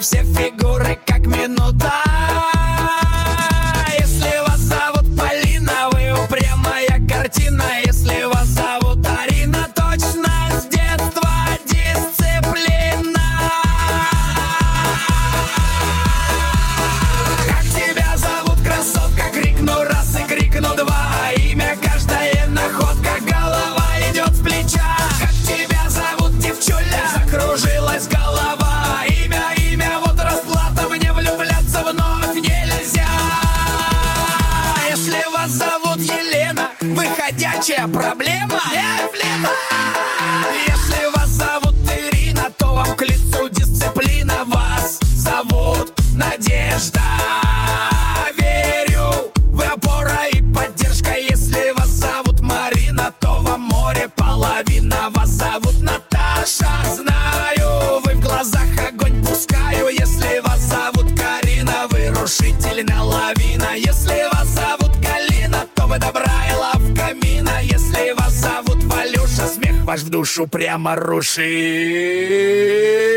все фигуры как минута. Если вас зовут Полина, вы упрямая картина. Если вас зовут Арина, точно с детства дисциплина. Как тебя зовут, красотка? Крикну раз и крикну два. Имя каждая находка, голова идет с плеча. Как тебя зовут, девчуля? Закружилась голова. Имя, вот расплата, мне влюбляться вновь нельзя. Если вас зовут Елена, вы ходячая проблема. Если вас зовут Ирина, то вам к лицу дисциплина. Вас зовут Надежда. Верю, вы опора и поддержка. Если вас зовут Марина, то вам море половина. Вас зовут Наташа, знаю, вы в глазах огонь пускаю. Если вас зовут Карина, вы рушительная лавина. Если вас зовут Галина, то вы добрая лавка мина. Если вас зовут Валюша, смех ваш в душу прямо рушит.